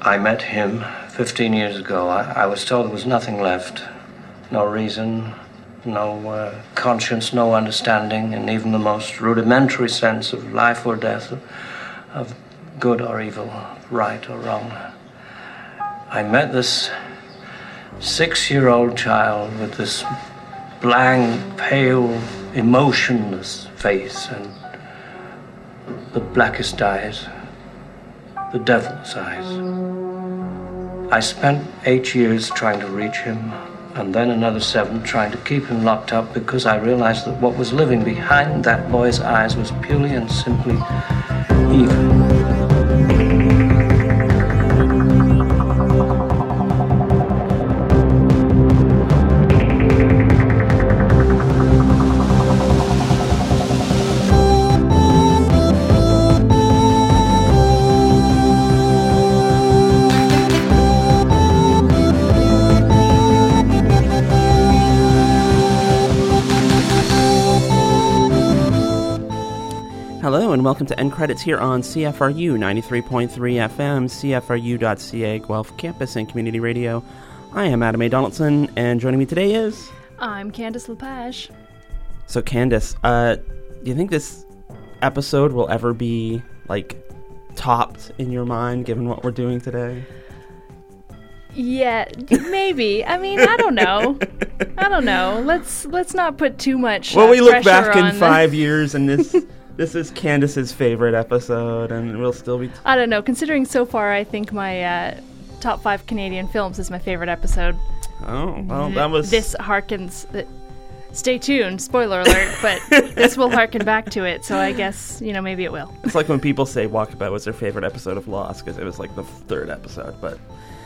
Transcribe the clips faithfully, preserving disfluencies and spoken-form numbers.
I met him fifteen years ago. I, I was told there was nothing left. No reason, no uh, conscience, no understanding, and even the most rudimentary sense of life or death, of, of good or evil, right or wrong. I met this six-year-old child with this blank, pale, emotionless face and the blackest eyes, the devil's eyes. I spent eight years trying to reach him, and then another seven trying to keep him locked up, because I realized that what was living behind that boy's eyes was purely and simply evil. Hello and welcome to End Credits here on C F R U ninety-three point three F M, C F R U dot C A, Guelph Campus and Community Radio. I am Adam A. Donaldson, and joining me today is... I'm Candice Lepage. So Candice, uh, do you think this episode will ever be, like, topped in your mind, given what we're doing today? Yeah, maybe. I mean, I don't know. I don't know. Let's let's not put too much Well, uh, we look back in the... five years, and this... This is Candice's favorite episode, and we'll still be... T- I don't know. Considering so far, I think my uh, top five Canadian films is my favorite episode. Oh, well, that was... This harkens... Uh, stay tuned, spoiler alert, but this will harken back to it, so I guess, you know, maybe it will. It's like when people say Walkabout was their favorite episode of Lost, because it was like the third episode, but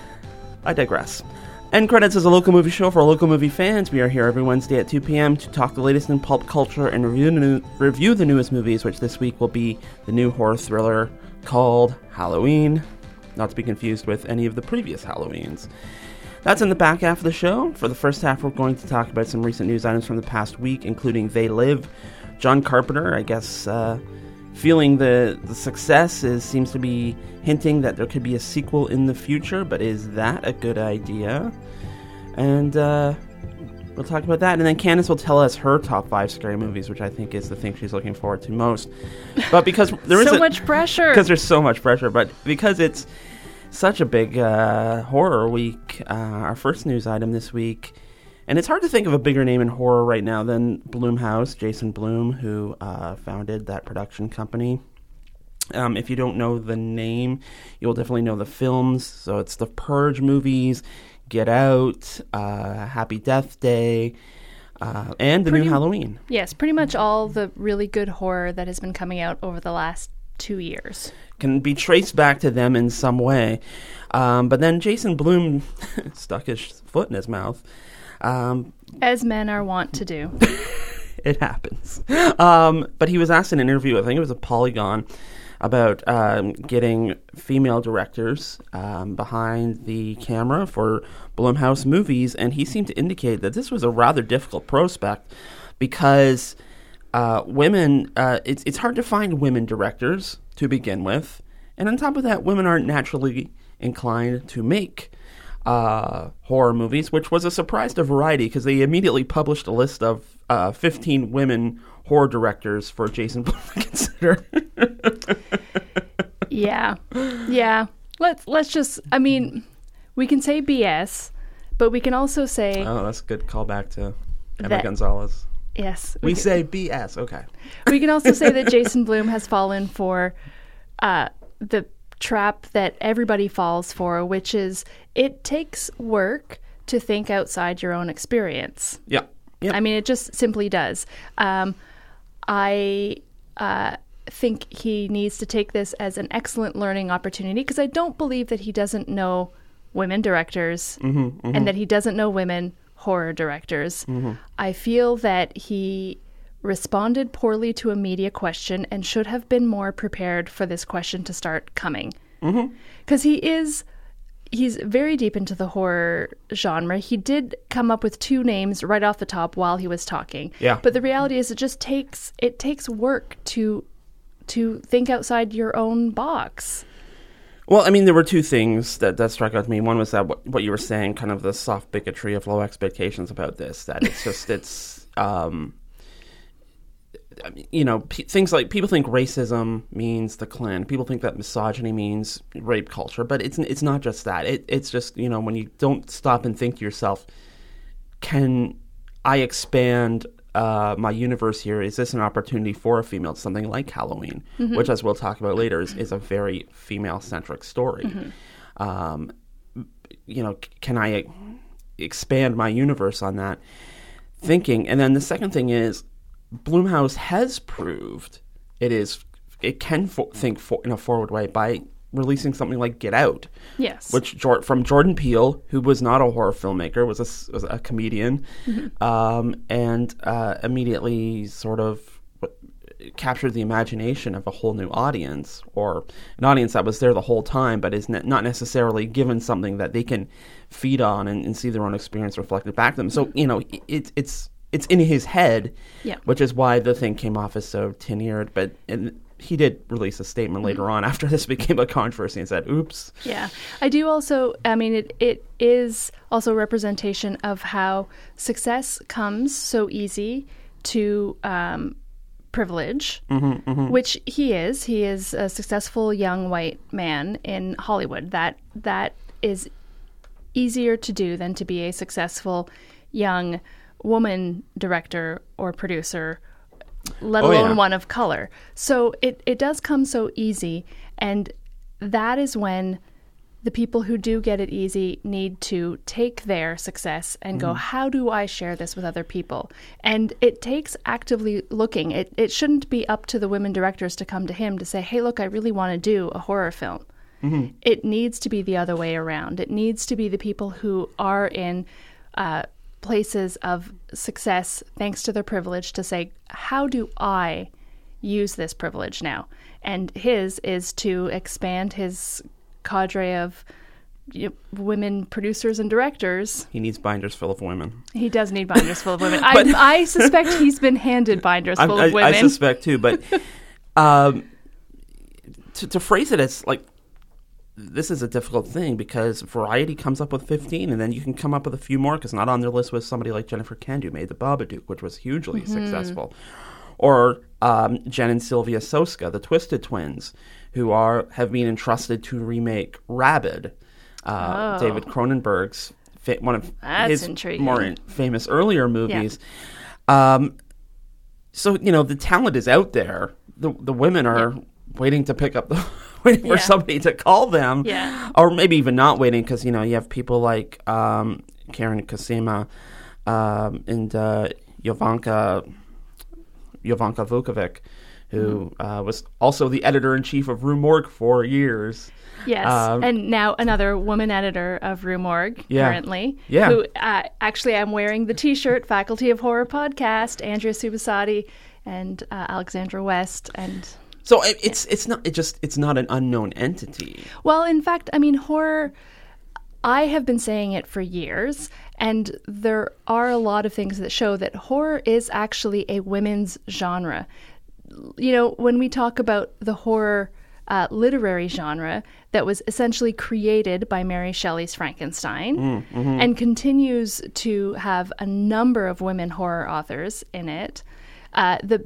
I digress. End Credits is a local movie show for local movie fans. We are here every Wednesday at two p.m. to talk the latest in pulp culture and review the, new, review the newest movies, which this week will be the new horror thriller called Halloween, not to be confused with any of the previous Halloweens. That's in the back half of the show. For the first half, we're going to talk about some recent news items from the past week, including They Live. John Carpenter, I guess, uh, feeling the, the success is seems to be hinting that there could be a sequel in the future, but is that a good idea? And uh, we'll talk about that. And then Candice will tell us her top five scary movies, which I think is the thing she's looking forward to most. But because there is so a, much pressure. Because there's so much pressure, but because it's such a big uh, horror week, uh, our first news item this week, and it's hard to think of a bigger name in horror right now than Blumhouse, Jason Blum, who uh, founded that production company. Um, if you don't know the name, you'll definitely know the films. So it's the Purge movies, Get Out, uh, Happy Death Day, uh, and the pretty, new Halloween. Yes, pretty much all the really good horror that has been coming out over the last two years. Can be traced back to them in some way. Um, but then Jason Blum stuck his foot in his mouth. Um, As men are wont to do. It happens. Um, but he was asked in an interview, I think it was a Polygon, about um, getting female directors um, behind the camera for Blumhouse movies, and he seemed to indicate that this was a rather difficult prospect because uh, women, uh, it's, it's hard to find women directors to begin with, and on top of that, women aren't naturally inclined to make uh, horror movies, which was a surprise to Variety because they immediately published a list of uh, fifteen women horror directors for Jason Blum to consider. yeah, yeah. Let's let's just. I mean, we can say B S, but we can also say. Oh, that's a good callback to Emma that, Gonzalez. Yes, we, we can, say B S. Okay. We can also say that Jason Blum has fallen for uh, the trap that everybody falls for, which is it takes work to think outside your own experience. Yeah. Yep. I mean, it just simply does. Um, I uh, think he needs to take this as an excellent learning opportunity because I don't believe that he doesn't know women directors mm-hmm, mm-hmm. and that he doesn't know women horror directors. Mm-hmm. I feel that he responded poorly to a media question and should have been more prepared for this question to start coming. Because mm-hmm. he is... He's very deep into the horror genre. He did come up with two names right off the top while he was talking. Yeah. But the reality is it just takes it takes work to to think outside your own box. Well, I mean, there were two things that, that struck out to me. One was that what, what you were saying, kind of the soft bigotry of low expectations about this, that it's just, it's, um, I mean, you know, p- things like people think racism means the Klan. People think that misogyny means rape culture, but it's it's not just that. It, it's just, you know, when you don't stop and think to yourself, can I expand uh, my universe here? Is this an opportunity for a female? Something like Halloween, mm-hmm. which, as we'll talk about later, is, is a very female-centric story. Mm-hmm. Um, you know, c- can I expand my universe on that thinking? And then the second thing is, Blumhouse has proved it is it can fo- think for, in a forward way by releasing something like Get Out. Yes. Which from Jordan Peele, who was not a horror filmmaker, was a, was a comedian, mm-hmm. um, and uh, immediately sort of captured the imagination of a whole new audience, or an audience that was there the whole time, but is ne- not necessarily given something that they can feed on and, and see their own experience reflected back to them. So, you know, it, it's it's in his head, yeah. which is why the thing came off as so tin-eared, but... And, he did release a statement later mm-hmm. on after this became a controversy and said, oops. Yeah. I do also, I mean, it, it is also a representation of how success comes so easy to um, privilege, mm-hmm, mm-hmm. which he is. He is a successful young white man in Hollywood. That that is easier to do than to be a successful young woman director or producer, let oh, alone yeah. one of color. So it, it does come so easy, and that is when the people who do get it easy need to take their success and mm. go, how do I share this with other people? And it takes actively looking. It it shouldn't be up to the women directors to come to him to say, hey, look, I really want to do a horror film. Mm-hmm. It needs to be the other way around. It needs to be the people who are in uh, places of success thanks to their privilege to say, how do I use this privilege now? And his is to expand his cadre of you know, women producers and directors. He needs binders full of women. He does need binders full of women. I, I suspect he's been handed binders full I, of women. I suspect too, but um, to, to phrase it as like, this is a difficult thing because Variety comes up with fifteen, and then you can come up with a few more because not on their list was somebody like Jennifer Kent who made The Babadook, which was hugely mm-hmm. successful. Or um, Jen and Sylvia Soska, the Twisted Twins, who are have been entrusted to remake Rabid, uh, oh. David Cronenberg's fa- one of That's his intriguing. more famous earlier movies. Yeah. Um, so you know the talent is out there. The the women are yeah. waiting to pick up the. Waiting for yeah. somebody to call them, yeah. or maybe even not waiting because you know you have people like um, Karen Kusama um, and uh, Jovanka Jovanka Vukovic, who mm. uh, was also the editor in chief of Rue Morgue for years. Yes, um, and now another woman editor of Rue Morgue yeah. currently. Yeah, who uh, actually I'm wearing the T-shirt Faculty of Horror podcast. Andrea Subasati and uh, Alexandra West and. So it, it's it's not it just it's not an unknown entity. Well, in fact, I mean, horror. I have been saying it for years, and there are a lot of things that show that horror is actually a women's genre. You know, when we talk about the horror uh, literary genre that was essentially created by Mary Shelley's Frankenstein mm, mm-hmm. and continues to have a number of women horror authors in it, uh, the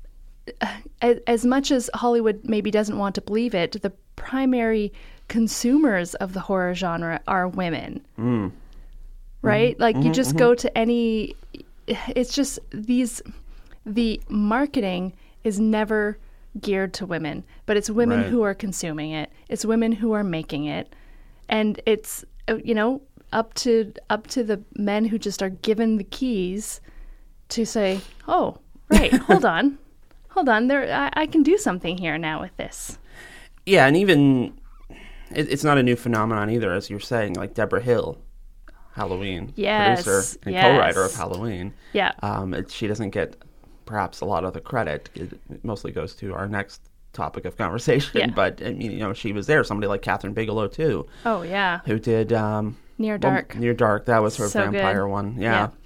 as much as Hollywood maybe doesn't want to believe it, the primary consumers of the horror genre are women. Mm. Right? Mm-hmm. Like you just mm-hmm. go to any, it's just these, the marketing is never geared to women, but it's women right. who are consuming it. It's women who are making it. And it's, you know, up to, up to the men who just are given the keys to say, oh, right, hold on. Hold on, there. I, I can do something here now with this. Yeah, and even it, it's not a new phenomenon either, as you're saying. Like Deborah Hill, Halloween, yes, producer and yes. co-writer of Halloween. Yeah, um, it, she doesn't get perhaps a lot of the credit. It, it mostly goes to our next topic of conversation. Yeah. But I mean, you know, she was there. Somebody like Catherine Bigelow too. Oh yeah, who did um, Near Dark. Well, Near Dark. That was her so vampire good. one. Yeah. yeah.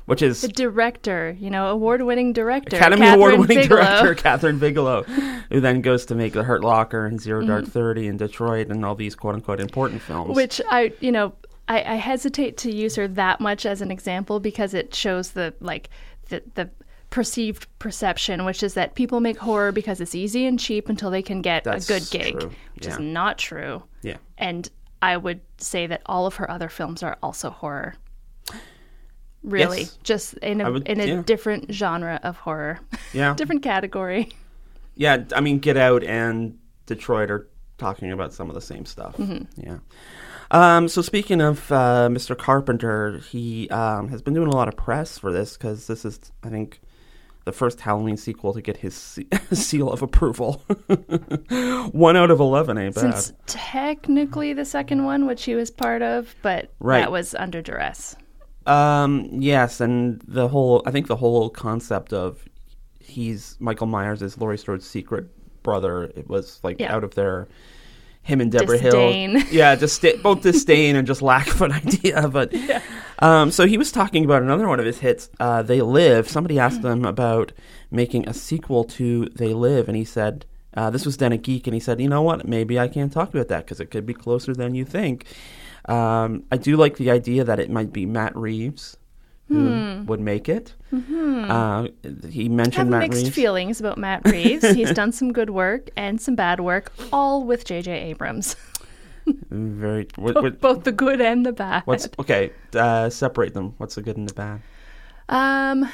which is The director, you know, award-winning director. Academy Catherine Award-winning Bigelow. director Catherine Bigelow, who then goes to make The Hurt Locker and Zero Dark Mm-hmm. Thirty and Detroit and all these quote-unquote important films. Which I, you know, I, I hesitate to use her that much as an example because it shows the, like, the, the perceived perception, which is that people make horror because it's easy and cheap until they can get That's a good gig, true. which Yeah. is not true. Yeah. And I would say that all of her other films are also horror. Really, Yes. just in I a would- in a yeah. different genre of horror, Yeah. different category. Yeah, I mean, Get Out and Detroit are talking about some of the same stuff. Mm-hmm. Yeah. Um, so speaking of uh, Mister Carpenter, he um, has been doing a lot of press for this because this is, I think, the first Halloween sequel to get his se- seal of approval. One out of eleven ain't bad. Since technically the second one, which he was part of, but Right. that was under duress. Um, yes, and the whole, I think the whole concept of he's Michael Myers is Laurie Strode's secret brother. It was like Yeah. out of their, him and Deborah Disdain. Hill. Yeah, just both disdain and just lack of an idea. But Yeah. um, so he was talking about another one of his hits, uh, They Live. Somebody asked him about making a sequel to They Live, and he said, uh, this was Den of Geek, and he said, you know what, maybe I can't talk about that because it could be closer than you think. Um, I do like the idea that it might be Matt Reeves who Hmm. would make it. Mm-hmm. Uh, he I mentioned have Matt mixed Reeves. feelings about Matt Reeves. He's done some good work and some bad work, all with J J Abrams. Very. What, Both, what, both the good and the bad. what's okay? Uh, separate them. What's the good and the bad? Um,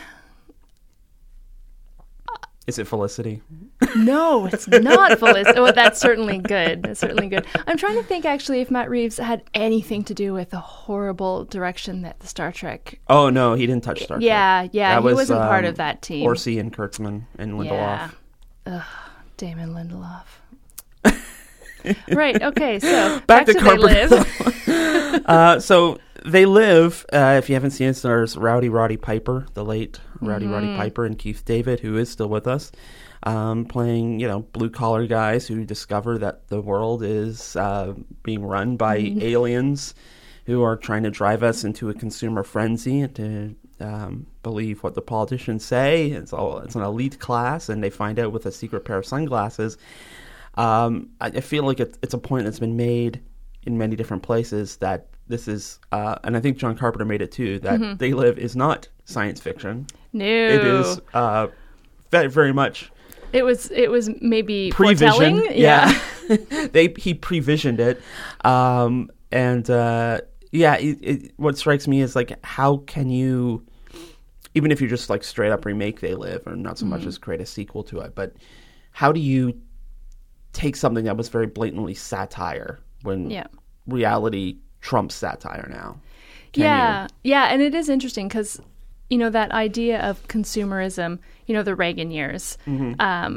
Is it Felicity? no, it's not Felicity. Oh, that's certainly good. That's certainly good. I'm trying to think actually if Matt Reeves had anything to do with the horrible direction that the Star Trek. Oh no, he didn't touch Star Trek. Yeah, yeah, That he was, wasn't part um, of that team. Orsi and Kurtzman and Lindelof. Yeah. Ugh, Damon Lindelof. Right. Okay. So Back back, to to, They Carpenter. Live. Uh, so They Live. Uh, if you haven't seen it, there's Rowdy Roddy Piper, the late Rowdy Mm-hmm. Roddy Piper, and Keith David, who is still with us, um, playing you know blue collar guys who discover that the world is uh, being run by Mm-hmm. aliens who are trying to drive us into a consumer frenzy to um, believe what the politicians say. It's all it's an elite class, and they find out with a secret pair of sunglasses. Um, I, I feel like it, it's a point that's been made in many different places that this is, uh, and I think John Carpenter made it too, that Mm-hmm. They Live is not science fiction. No. It is uh, very, very much It was. It was maybe prevision. foretelling. Yeah, they he previsioned it, um, and uh, yeah. It, it, what strikes me is like, how can you, even if you just like straight up remake They Live, or not so much as create a sequel to it, but how do you take something that was very blatantly satire when Yeah. reality trumps satire now? Can yeah, you? yeah, and it is interesting because, you know, that idea of consumerism, you know, the Reagan years, Mm-hmm. um,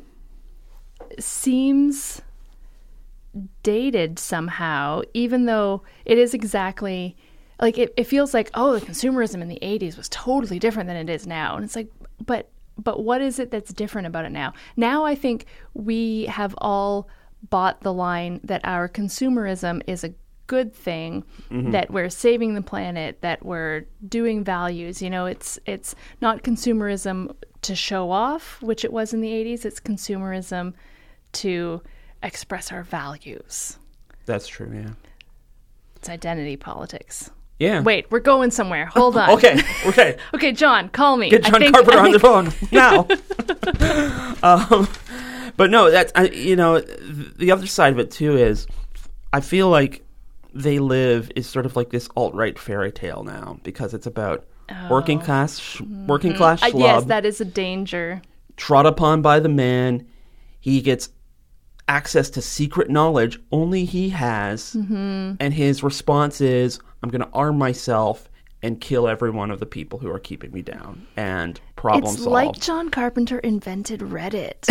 seems dated somehow, even though it is exactly like it, it feels like, oh, the consumerism in the eighties was totally different than it is now, and it's like, but but what is it that's different about it now? Now I think we have all bought the line that our consumerism is a good thing, Mm-hmm. that we're saving the planet, that we're doing values. You know, it's it's not consumerism to show off, which it was in the eighties. It's consumerism to express our values. That's true. Yeah. It's identity politics. Yeah. Wait, we're going somewhere. Hold on. Okay. Okay. Okay, John, call me. Get I John think- Carpenter I on the think- phone now. um, but no, that's I, you know th- the other side of it too is I feel like They Live is sort of like this alt-right fairy tale now because it's about working class sh- working class Uh, schlub yes, that is a danger. trod upon by the man. He gets access to secret knowledge only he has, Mm-hmm. and his response is, I'm going to arm myself and kill every one of the people who are keeping me down. And problem It's solved. like John Carpenter invented Reddit.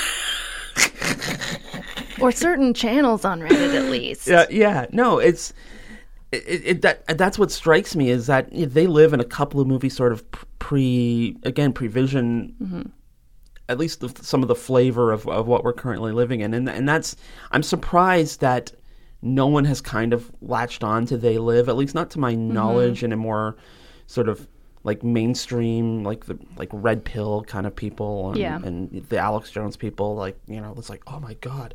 Or certain channels on Reddit, at least. Yeah, yeah. No, it's it, it, that that's what strikes me is that you know, They Live in a couple of movies sort of pre again prevision Mm-hmm. at least the, some of the flavor of, of what we're currently living in, and and that's I'm surprised that no one has kind of latched on to They Live, at least not to my Mm-hmm. knowledge, in a more sort of like mainstream, like the like red pill kind of people, and, Yeah. and the Alex Jones people, like, you know, it's like, oh my god,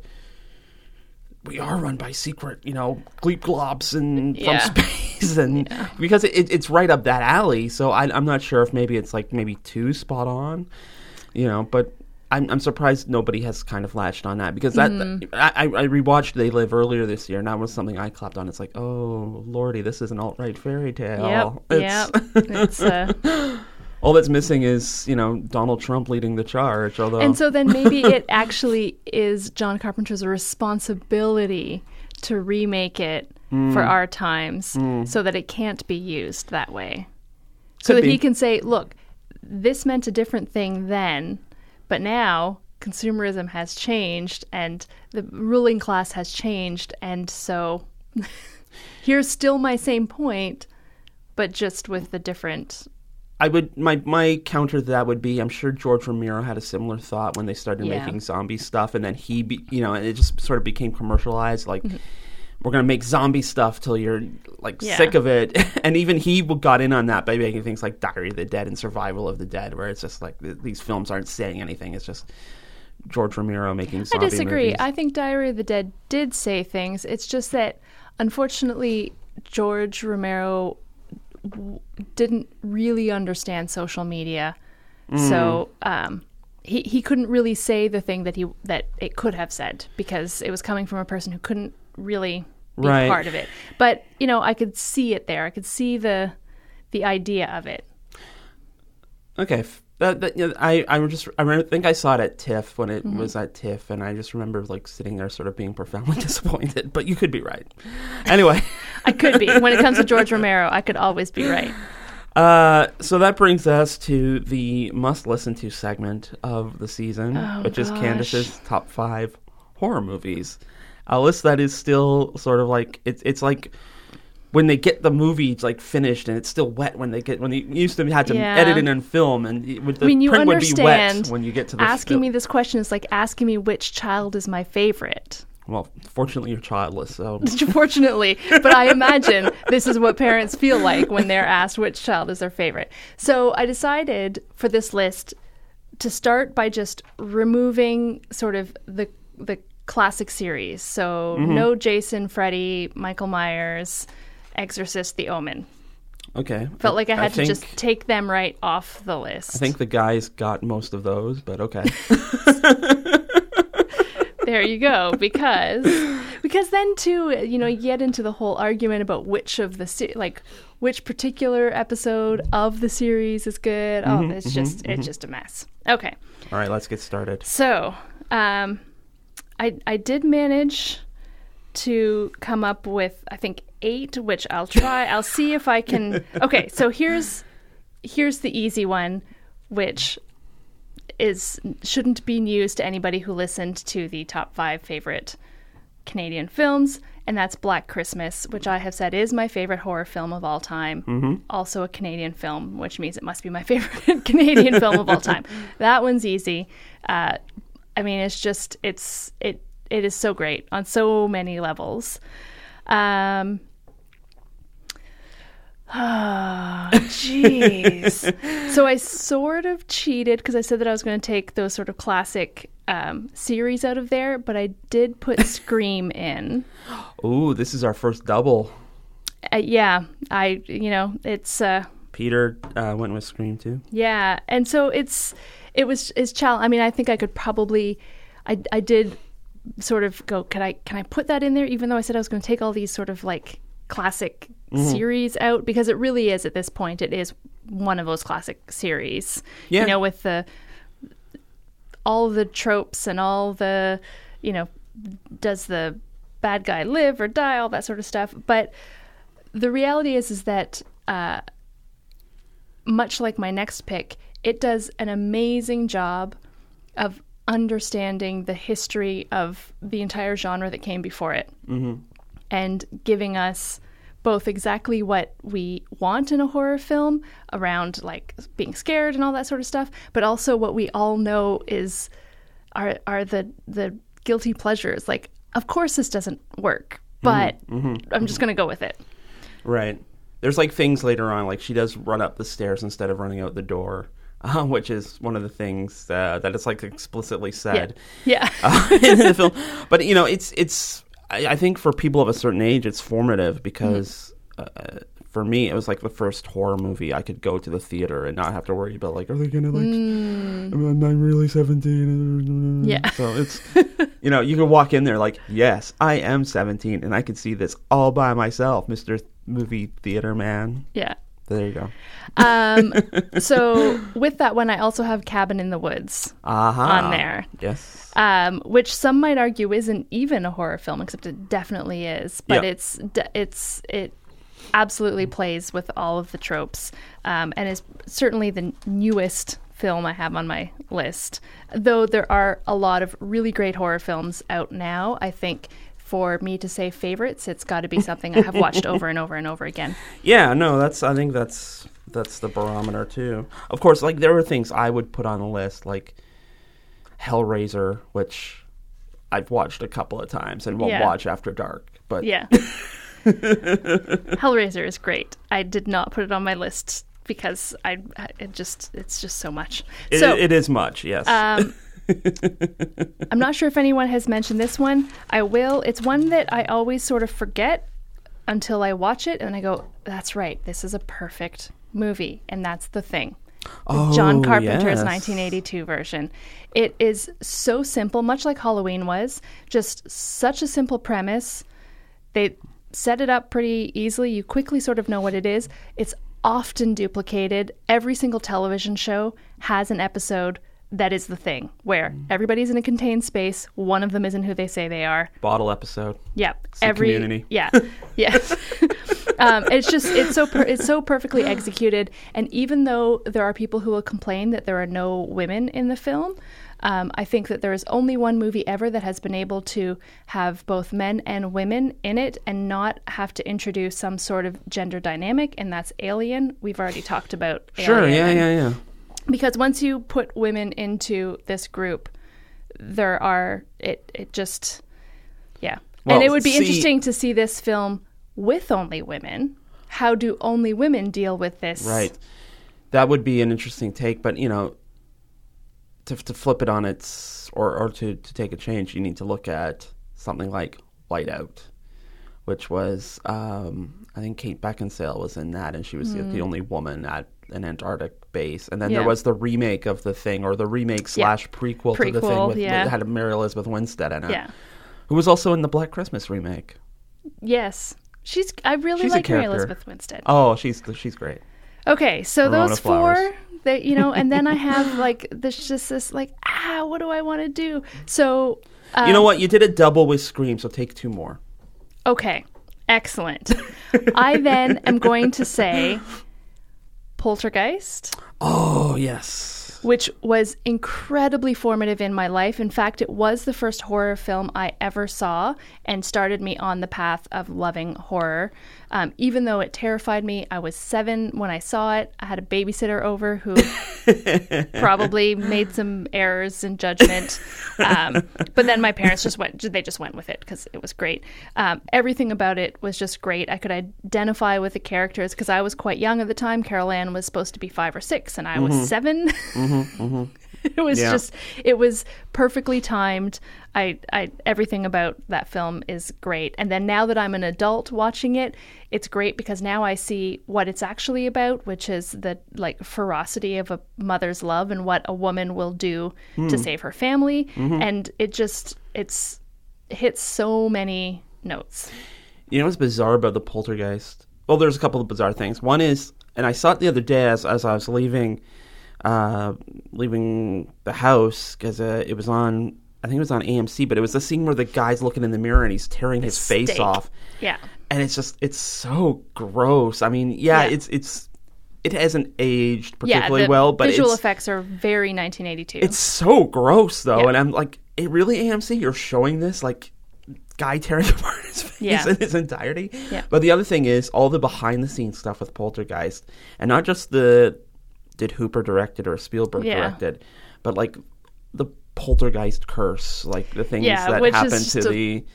we are run by secret, you know, gleep globs and Yeah. from space, and because it, it's right up that alley. So I, I'm not sure if maybe it's like maybe too spot on, you know, but. I'm, I'm surprised nobody has kind of latched on that, because that Mm-hmm. I, I rewatched They Live earlier this year, and that was something I clapped on. It's like, oh lordy, this is an alt-right fairy tale. Yep. It's, Yep. It's uh, all that's missing is, you know, Donald Trump leading the charge. Although, and so then maybe it actually is John Carpenter's responsibility to remake it Mm. for our times, so that it can't be used that way, so Could that he be. can say, "Look, this meant a different thing then." But now consumerism has changed and the ruling class has changed. And so here's still my same point, but just with the different. I would my my counter to that would be, I'm sure George Romero had a similar thought when they started Yeah. making zombie stuff, and then he, be, you know, and it just sort of became commercialized. Like, we're gonna make zombie stuff till you're like Yeah. sick of it, and even he got in on that by making things like Diary of the Dead and Survival of the Dead, where it's just like th- these films aren't saying anything. It's just George Romero making I zombie disagree. movies. I think Diary of the Dead did say things. It's just that, unfortunately, George Romero w- didn't really understand social media, so um, he he couldn't really say the thing that he that it could have said, because it was coming from a person who couldn't really be Right. part of it. But you know, I could see it there. I could see the the idea of it. Okay, f- that, that, you know, I I just I remember, think I saw it at TIFF when it Mm-hmm. was at TIFF, and I just remember like sitting there, sort of being profoundly disappointed. But you could be right. Anyway, I could be. When it comes to George Romero, I could always be right. uh, so that brings us to the must listen to segment of the season, Oh, which is gosh. Candace's top five horror movies. A list that is still sort of like it's it's like. When they get the movie like finished and it's still wet when they get when they used to had to Yeah. edit it and film, and y- with the I mean, you print would be wet understand when you get to the asking fil- me this question is like asking me which child is my favorite. Well, fortunately, you're childless, so Fortunately, but I imagine this is what parents feel like when they're asked which child is their favorite. So I decided for this list to start by just removing sort of the the classic series. So Mm-hmm. no Jason, Freddy, Michael Myers, Exorcist, The Omen. okay. Felt like I had to think, just take them right off the list. I think the guys got most of those, but okay. There you go, because because then too, you know, you get into the whole argument about which of the se- like which particular episode of the series is good. Oh, Mm-hmm, it's just it's just a mess. Okay, All right, let's get started. so um, I I did manage to come up with I think eight, which I'll try. I'll see if I can. Okay, so here's here's the easy one, which is shouldn't be news to anybody who listened to the top five favorite Canadian films, and that's Black Christmas, which I have said is my favorite horror film of all time. Mm-hmm. Also a Canadian film, which means it must be my favorite Canadian film of all time. That one's easy. Uh, I mean, it's just it's it it is so great on so many levels. Um, Oh, jeez. So I sort of cheated because I said that I was going to take those sort of classic um, series out of there, but I did put Scream in. Ooh, this is our first double. Uh, yeah, I, you know, it's, uh, Peter uh, went with Scream too. yeah. And so it's, it was, it's challenge. I mean, I think I could probably, I, I did sort of go, can I, can I put that in there? Even though I said I was going to take all these sort of like classic series out, because it really is at this point it is one of those classic series. Yeah. You know, with the all the tropes and all the, you know, does the bad guy live or die, all that sort of stuff. But the reality is is that uh much like my next pick, it does an amazing job of understanding the history of the entire genre that came before it. Mm-hmm. And giving us both exactly what we want in a horror film around like being scared and all that sort of stuff, but also what we all know is are are the the guilty pleasures. Like, of course this doesn't work, but Mm-hmm. I'm just going to go with it. Right. there's like things later on, like she does run up the stairs instead of running out the door, uh, which is one of the things uh, that is like explicitly said Yeah. yeah. uh, in the film. But you know, it's it's. I, I think for people of a certain age, it's formative because mm-hmm. uh, for me, it was like the first horror movie I could go to the theater and not have to worry about like, are they gonna like, mm. am I really seventeen? Yeah. So it's, you know, you can walk in there like, yes, I am seventeen and I can see this all by myself, Mister Movie Theater Man. Yeah. There you go. um, so with that one, I also have Cabin in the Woods uh-huh. on there. Yes. Um, which some might argue isn't even a horror film, except it definitely is. But yep. it's it's it absolutely plays with all of the tropes, um, and is certainly the newest film I have on my list. Though there are a lot of really great horror films out now, I think for me to say favorites, it's got to be something I have watched over and over and over again. Yeah, no, that's I think that's that's the barometer too. Of course, like there were things I would put on the list, like Hellraiser, which I've watched a couple of times and won't yeah. watch after dark. But yeah, Hellraiser is great. I did not put it on my list because I it just it's just so much. It, so it is much, yes. Um, I'm not sure if anyone has mentioned this one. I will. It's one that I always sort of forget until I watch it, and I go, "That's right. This is a perfect movie," and that's The Thing. The oh, John Carpenter's yes. nineteen eighty-two version. It is so simple, much like Halloween was. Just such a simple premise. They set it up pretty easily. You quickly sort of know what it is. It's often duplicated. Every single television show has an episode that is The Thing, where everybody's in a contained space. One of them isn't who they say they are. Bottle episode. Yeah, it's every Community. Yeah, yeah. um, it's just it's so per- it's so perfectly executed. And even though there are people who will complain that there are no women in the film, um, I think that there is only one movie ever that has been able to have both men and women in it and not have to introduce some sort of gender dynamic, and that's Alien. We've already talked about Sure. Alien. Yeah. Yeah. Yeah. Because once you put women into this group, there are it it just yeah. Well, and it would be see, interesting to see this film with only women. How do only women deal with this? Right. That would be an interesting take, but you know, to to flip it on its or or to to take a change, you need to look at something like Light Out, which was um, I think Kate Beckinsale was in that, and she was mm. the, the only woman at an Antarctic base. And then yeah. there was the remake of The Thing, or the remake slash yeah. prequel, prequel to The Thing, with, yeah. that had Mary Elizabeth Winstead in it, yeah. who was also in the Black Christmas remake. Yes, she's. I really she's like Mary Elizabeth Winstead. Oh, she's she's great. Okay, so Ramona those Flowers. four, that you know, and then I have like this, just this like ah, what do I want to do? So um, you know what? You did a double with Scream, so take two more. Okay, excellent. I then am going to say Poltergeist. Oh, yes. Which was incredibly formative in my life. In fact, it was the first horror film I ever saw and started me on the path of loving horror. Um, even though it terrified me, I was seven when I saw it. I had a babysitter over who probably made some errors in judgment. Um, but then my parents just went, they just went with it because it was great. Um, everything about it was just great. I could identify with the characters because I was quite young at the time. Carol Ann was supposed to be five or six and I was mm-hmm. seven. Mm-hmm, mm-hmm. It was yeah. just, it was perfectly timed. I, I, everything about that film is great. And then now that I'm an adult watching it, it's great because now I see what it's actually about, which is the like ferocity of a mother's love and what a woman will do mm. to save her family. Mm-hmm. And it just, it's it hits so many notes. You know what's bizarre about the Poltergeist? Well, there's a couple of bizarre things. One is, and I saw it the other day as, as I was leaving, uh, leaving the house because uh, it was on, I think it was on A M C, but it was the scene where the guy's looking in the mirror and he's tearing his Steak. face off. Yeah. And it's just, it's so gross. I mean, yeah, yeah. it's, it's, it hasn't aged particularly yeah, the well, but visual it's, effects are very nineteen eighty-two. It's so gross though. Yeah. And I'm like, it really A M C, you're showing this like guy tearing apart his face yeah. in its entirety. Yeah. But the other thing is all the behind the scenes stuff with Poltergeist, and not just the, did Hooper direct it or Spielberg yeah. directed, but like the Poltergeist curse, like the things yeah, that which happen is to a, the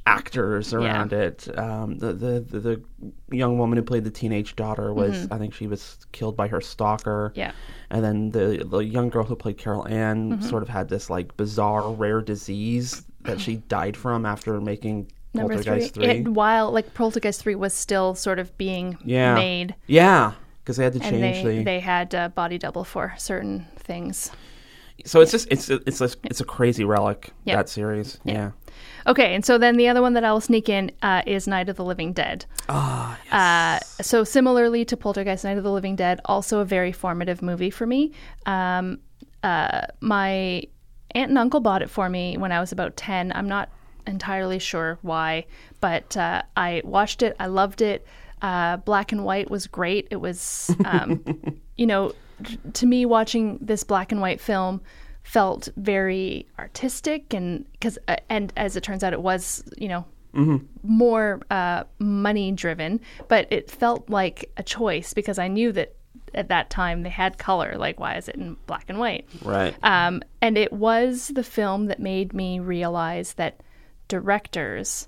actors around yeah. it. Um, the, the, the the young woman who played the teenage daughter was, mm-hmm. I think she was killed by her stalker. Yeah. And then the the young girl who played Carol Ann mm-hmm. sort of had this like bizarre rare disease that she died from after making Number Poltergeist three. three. It, while like Poltergeist three was still sort of being yeah. made. Yeah. Because they had to change and they, the... they had a body double for certain things. So it's just it's a, it's a, it's a crazy relic, yep. that series. Yeah. yeah. Okay, and so then the other one that I'll sneak in uh, is Night of the Living Dead. Ah, oh, yes. Uh, so similarly to Poltergeist, Night of the Living Dead, also a very formative movie for me. Um, uh, my aunt and uncle bought it for me when I was about ten. I'm not entirely sure why, but uh, I watched it. I loved it. Uh, black and white was great. It was, um, you know, to me, watching this black and white film felt very artistic, and because uh, and as it turns out, it was, you know, mm-hmm. more uh, money driven, but it felt like a choice because I knew that at that time they had color. Like, why is it in black and white? Right. Um, and it was the film that made me realize that directors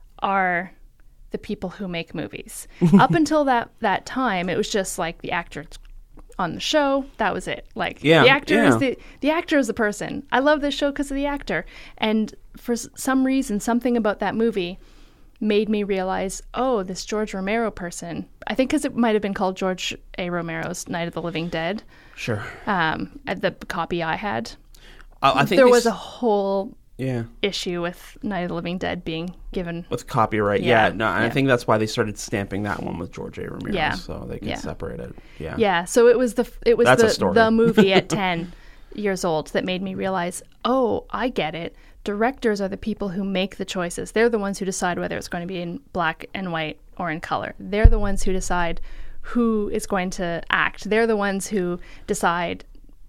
are the people who make movies. Up until that that time, it was just like the actor on the show. That was it. Like yeah, the actor yeah. is the the actor is the person. I love this show because of the actor. And for s- some reason, something about that movie made me realize, oh, this George Romero person. I think because it might have been called George A. Romero's Night of the Living Dead. Sure. Um, the copy I had. Uh, I think there this... was a whole. Yeah. issue with Night of the Living Dead being given with copyright. Yeah, yeah no, and yeah. I think that's why they started stamping that one with George A. Romero, yeah. so they could yeah. separate it. Yeah, yeah. So it was the it was that's the the movie at ten years old that made me realize, oh, I get it. Directors are the people who make the choices. They're the ones who decide whether it's going to be in black and white or in color. They're the ones who decide who is going to act. They're the ones who decide.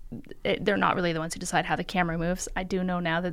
It, they're not really the ones who decide how the camera moves. I do know now that,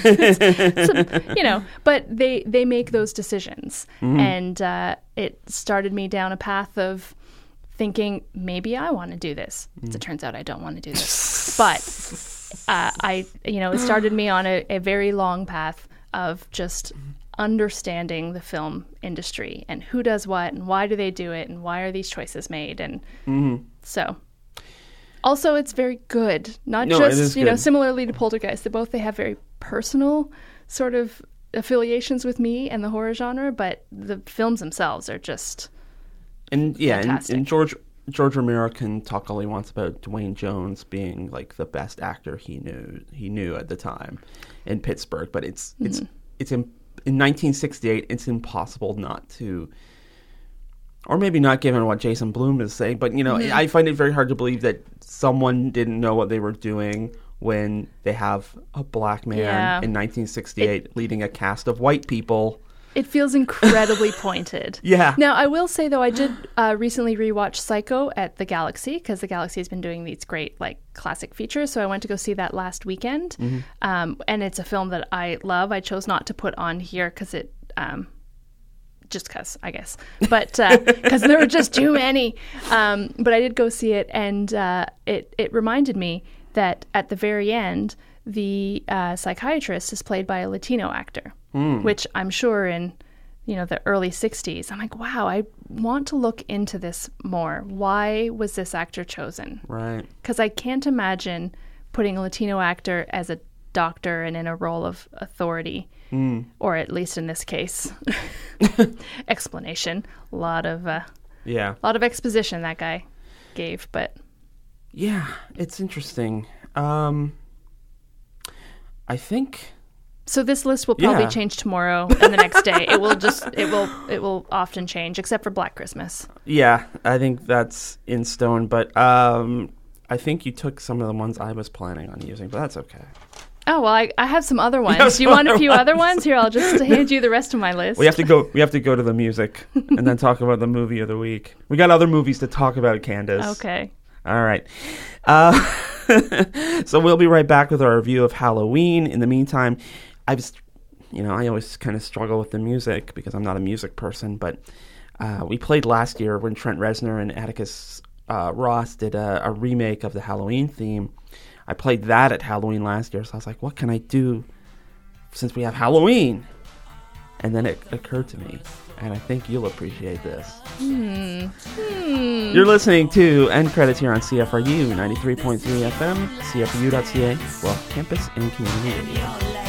that some, you know, but they, they make those decisions. Mm-hmm. And uh, it started me down a path of thinking, maybe I want to do this. Mm. As it turns out, I don't want to do this. But uh, I, you know, it started me on a, a very long path of just understanding the film industry and who does what and why do they do it and why are these choices made. And mm-hmm. so... Also, it's very good. Not no, just, you good. know, similarly to Poltergeist, they both they have very personal sort of affiliations with me and the horror genre, but the films themselves are just and yeah, and, fantastic. and George George Romero can talk all he wants about Dwayne Jones being like the best actor he knew he knew at the time in Pittsburgh, but it's mm-hmm. it's it's in, in nineteen sixty-eight. It's impossible not to. Or maybe not given what Jason Blum is saying, but, you know, mm-hmm. I find it very hard to believe that someone didn't know what they were doing when they have a black man yeah. in nineteen sixty-eight it, leading a cast of white people. It feels incredibly pointed. Yeah. Now, I will say, though, I did uh, recently rewatch Psycho at the Galaxy, because the Galaxy has been doing these great, like, classic features, so I went to go see that last weekend. Mm-hmm. Um, and it's a film that I love. I chose not to put on here because it... Um, just because, I guess. But because uh, there were just too many. Um, but I did go see it, and uh, it, it reminded me that at the very end, the uh, psychiatrist is played by a Latino actor, mm. which I'm sure in, you know, the early sixties. I'm like, wow, I want to look into this more. Why was this actor chosen? Right. Because I can't imagine putting a Latino actor as a doctor and in a role of authority. Mm. Or at least in this case, explanation. A lot of uh, yeah, a lot of exposition that guy gave, but yeah, it's interesting. Um, I think so. This list will probably yeah. change tomorrow and the next day. It will just it will it will often change, except for Black Christmas. Yeah, I think that's in stone. But um, I think you took some of the ones I was planning on using, but that's okay. Oh, well, I, I have some other ones. Do you want a few other ones? Here, I'll just hand you the rest of my list. We have to go We have to go to the music and then talk about the movie of the week. We got other movies to talk about, Candace. Okay. All right. Uh, so we'll be right back with our review of Halloween. In the meantime, I was, you know, I always kind of struggle with the music because I'm not a music person, but uh, we played last year when Trent Reznor and Atticus uh, Ross did a, a remake of the Halloween theme. I played that at Halloween last year, so I was like, what can I do since we have Halloween? And then it occurred to me, and I think you'll appreciate this. Hmm. Hmm. You're listening to End Credits here on C F R U ninety-three point three F M, C F R U dot C A, well, campus and community radio.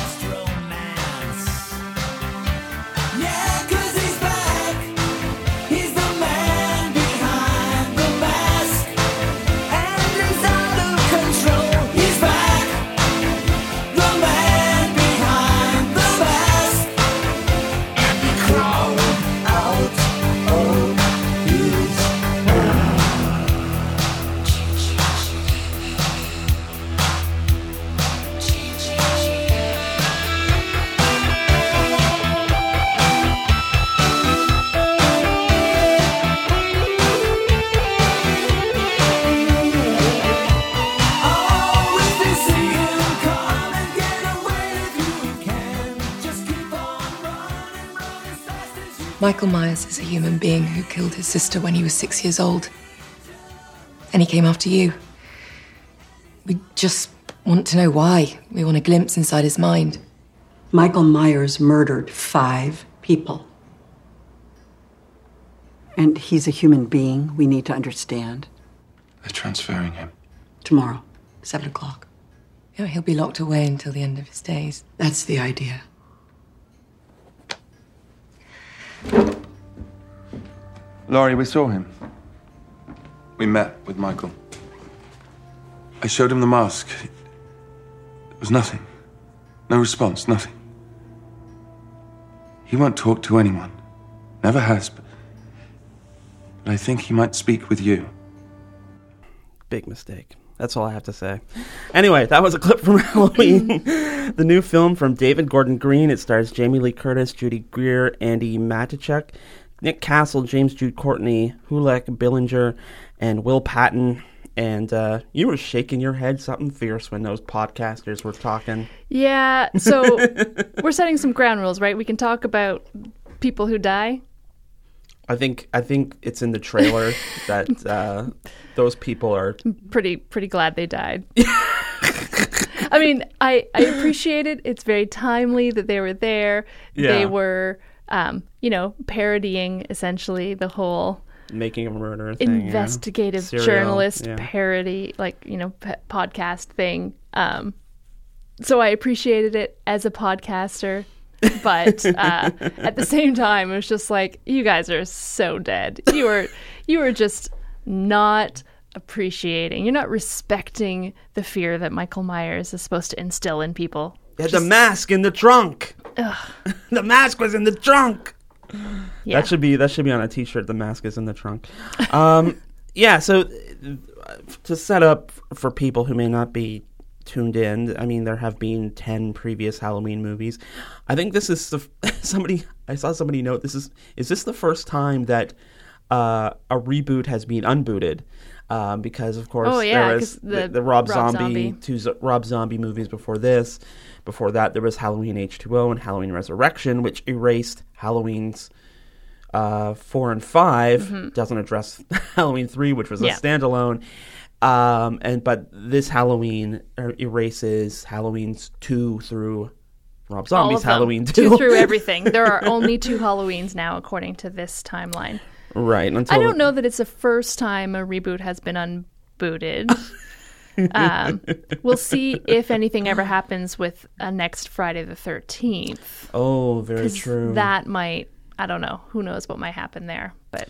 Michael Myers is a human being who killed his sister when he was six years old. And he came after you. We just want to know why. We want a glimpse inside his mind. Michael Myers murdered five people. And he's a human being we need to understand. They're transferring him. Tomorrow, seven o'clock. You know, he'll be locked away until the end of his days. That's the idea. Laurie, we saw him. We met with Michael. I showed him the mask. It was nothing. No response, nothing. He won't talk to anyone. Never has, but, but I think he might speak with you. Big mistake. That's all I have to say. Anyway, that was a clip from Halloween, the new film from David Gordon Green. It stars Jamie Lee Curtis, Judy Greer, Andy Matichuk, Nick Castle, James Jude Courtney, Hulek Billinger, and Will Patton. And uh, you were shaking your head something fierce when those podcasters were talking. Yeah, so we're setting some ground rules, right? We can talk about people who die. I think I think it's in the trailer that uh, those people are pretty pretty glad they died. I mean, I I appreciate it. It's very timely that they were there. Yeah. They were, um, you know, parodying essentially the whole making a murder thing, investigative yeah. journalist yeah. parody, like, you know, p- podcast thing. Um, so I appreciated it as a podcaster. But uh, at the same time, it was just like, you guys are so dead. You were, you were just not appreciating. You're not respecting the fear that Michael Myers is supposed to instill in people. They had just, the mask in the trunk. The mask was in the trunk. Yeah. That should be that should be on a T-shirt. The mask is in the trunk. Um, yeah. So uh, to set up for people who may not be tuned in, I mean, there have been ten previous Halloween movies. I think this is the somebody I saw somebody note this is is this the first time that uh, a reboot has been unbooted, um, because of course oh, yeah, there was the, the, the Rob, Rob Zombie, Zombie two Z- Rob Zombie movies before this. Before that, there was Halloween H two O and Halloween Resurrection, which erased Halloween's uh, four and five. Mm-hmm. Doesn't address Halloween three, which was a yeah. standalone. Um, and but this Halloween erases Halloween's two through Rob Zombie's Halloween two. Two through everything. There are only two Halloweens now, according to this timeline. Right. Until I don't know that it's the first time a reboot has been unbooted. um, we'll see if anything ever happens with a next Friday the thirteenth. Oh, very true. That might, I don't know. Who knows what might happen there, but...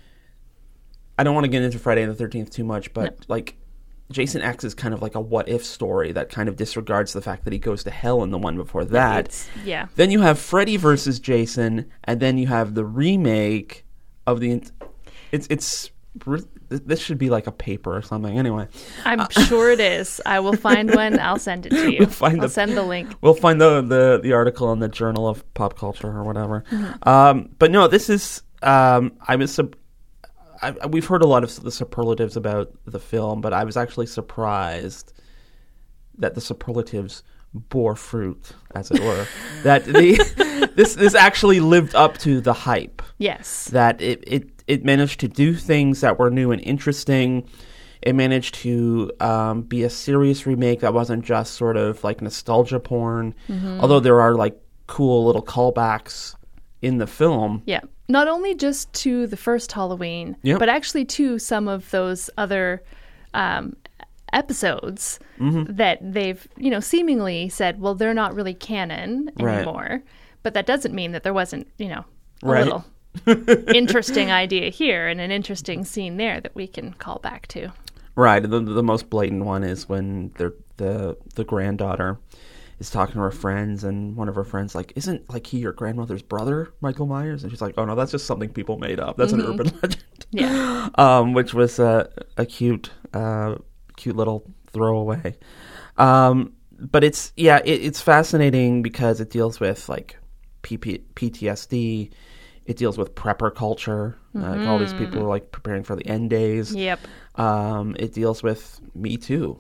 I don't want to get into Friday the thirteenth too much, but no. like Jason X is kind of like a what-if story that kind of disregards the fact that he goes to hell in the one before that. It's, yeah. Then you have Freddy versus Jason, and then you have the remake of the... It's it's This should be like a paper or something. Anyway. I'm uh, sure it is. I will find one. I'll send it to you. We'll find I'll the, send the link. We'll find the, the, the article in the Journal of Pop Culture or whatever. Mm-hmm. Um, but no, this is... Um, I was... Sub- I, we've heard a lot of the superlatives about the film, but I was actually surprised that the superlatives bore fruit, as it were. that the this this actually lived up to the hype. Yes. That it, it, it managed to do things that were new and interesting. It managed to um, be a serious remake that wasn't just sort of like nostalgia porn. Mm-hmm. Although there are like cool little callbacks in the film. Yeah. Not only just to the first Halloween, Yep. but actually to some of those other um, episodes Mm-hmm. that they've, you know, seemingly said, well, they're not really canon Right. anymore. But that doesn't mean that there wasn't, you know, a Right. little interesting idea here and an interesting scene there that we can call back to. Right. The the most blatant one is when the the the granddaughter is talking to her friends, and one of her friends like, "Isn't like he your grandmother's brother, Michael Myers?" And she's like, "Oh no, that's just something people made up. That's Mm-hmm. an urban legend." Yeah. um, which was uh, a cute, uh, cute little throwaway. Um, but it's yeah, it, it's fascinating because it deals with like P P- P T S D. It deals with prepper culture. Uh, like all these people are like preparing for the end days. Yep. Um, it deals with Me Too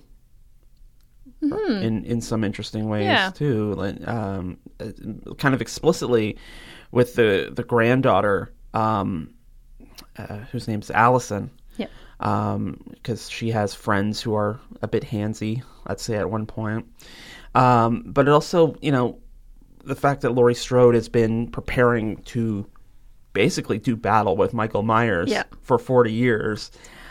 in in some interesting ways Yeah. too. Like, um, uh, kind of explicitly with the the granddaughter, um, uh, whose name's Allison. Yep. Because she has friends who are a bit handsy, let's say at one point. Um, but it also, you know, the fact that Laurie Strode has been preparing to basically do battle with Michael Myers Yeah. for forty years.